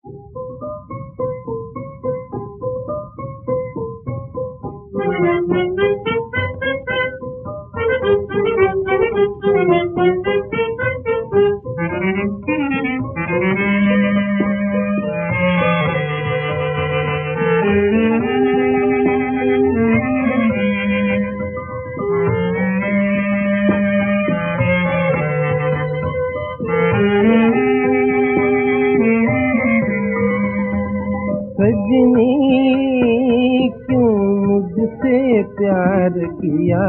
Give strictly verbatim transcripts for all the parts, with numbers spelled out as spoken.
सजनी क्यों मुझसे प्यार किया,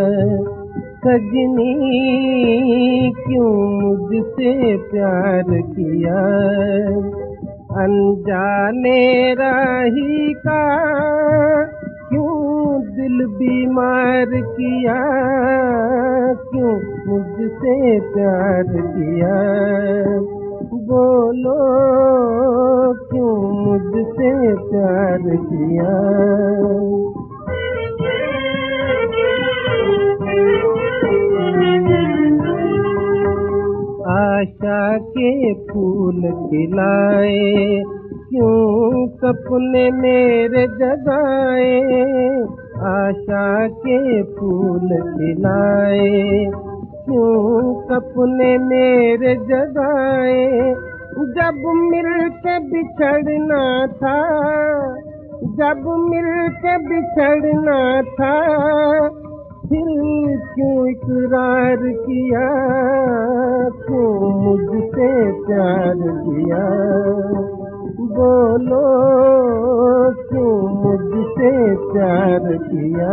सजनी क्यों मुझसे प्यार किया, अनजाने राही का क्यों दिल बीमार किया, क्यों मुझसे प्यार किया, बोलो क्यों मुझसे प्यार किया। आशा के फूल खिलाए क्यों सपने मेरे जगाए, आशा के फूल खिलाए क्यों सपने मेरे जगाए, जब मिलके बिछड़ना था, जब मिलके बिछड़ना था, फिर क्यों इकरार किया, क्यों मुझसे प्यार किया, बोलो क्यों मुझसे प्यार किया।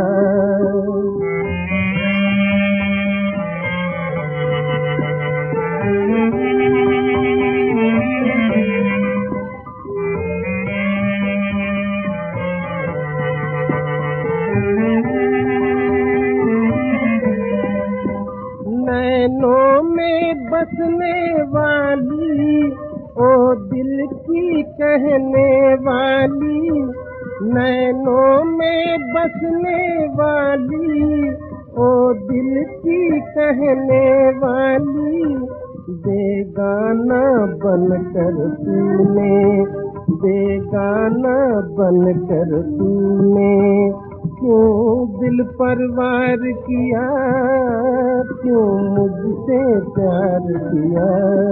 नैनों में बसने वाली ओ दिल की कहने वाली, नैनों में बसने वाली ओ दिल की कहने वाली, बेगाना बनकर तूने, बेगाना बनकर तूने क्यों दिल पर वार किया, क्यों मुझसे प्यार किया,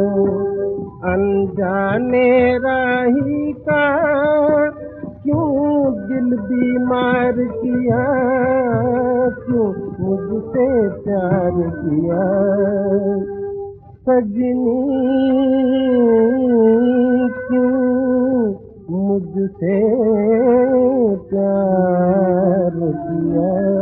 अनजाने राही का क्यों दिल बीमार किया, क्यों मुझसे प्यार किया। सजनी क्यों मुझसे प्यार किया।